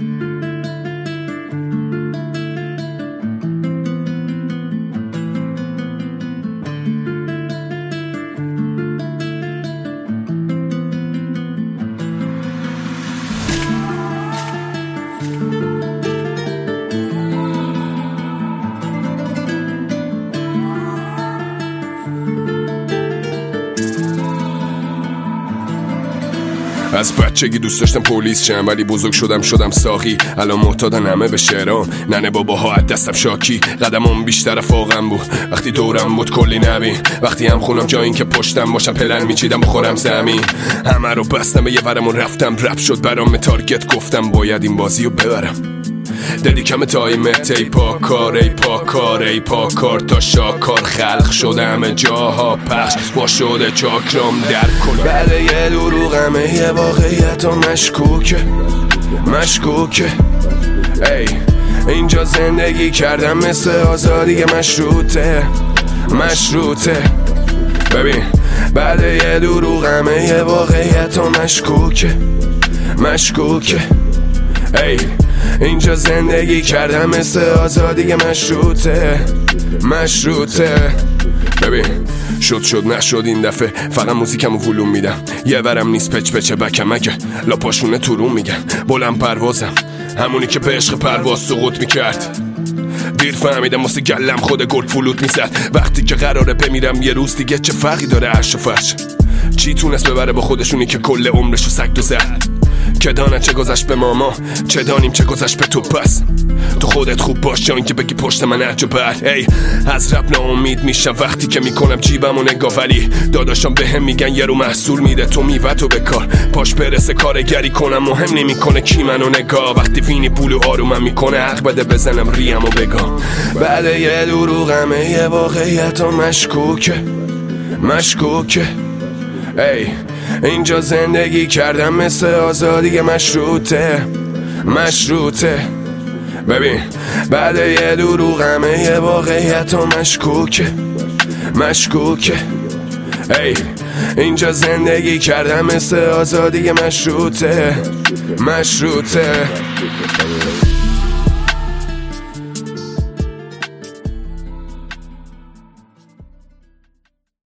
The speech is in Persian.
از بچگی دوست داشتم پلیس شم، ولی بزرگ شدم ساقی. الان معتادن همه به شعرام، ننه باباها از دستم شاکی. قدمم بیشتر فاقم بود وقتی دورم بود کلی نبین. وقتی هم خونم جا این که پشتم باشم پلن میچیدم بخورم زمین. همه رو بستم به یه ورمون رفتم، رپ شد برام تارگت، گفتم باید این بازی رو ببرم. دادی کم تایمت ای پاکار ای پاکار ای پاکار تا شاکار خلق شده همه جاها پخش با شده چاکرام در کن. بعد یه دروغمه یه واقعیت و مشکوکه ای اینجا زندگی کردم مثل آزادی مشروطه ببین. بعد یه دروغمه یه واقعیت و مشکوکه ای اینجا زندگی کردم مثل آزادی مشروطه ببین. شد نشد این دفعه فقط موزیکمو ولوم میدم. یه ورم نیست پچ بکم اگه لاپاشونه تورون میگن. بلند پروازم همونی که به عشق پرواز سقوط میکرد. دیر فهمیدم واسه گلم خود گل فلوت میزد. وقتی که قراره بمیرم یه روز دیگه چه فرقی داره عرش و فرش. چی تونست ببره با خودشونی که کل عمرشو سگ دو زد. که دانه چه گذشت به ماما، چه دانیم چه گذشت به تو. پس تو خودت خوب باش جا این که بگی پشت من عجبت. ای از رب ناامید میشم وقتی که میکنم جیبم و نگاه، ولی داداشم به هم میگن یه رو محصول میده تو میوه تو بکار. پاش برسه کارگری کنم مهم نمیکنه کی منو نگاه. وقتی وینی پولو آرومم میکنه حق بده بزنم ریم و بگم. بعد یه دروغمه یه واقعیت و مشکوکه ای اینجا زندگی کردم مثل آزادی مشروطه ببین. بعد یه دروغمه یه واقعیت و مشکوکه ای اینجا زندگی کردم مثل آزادی مشروطه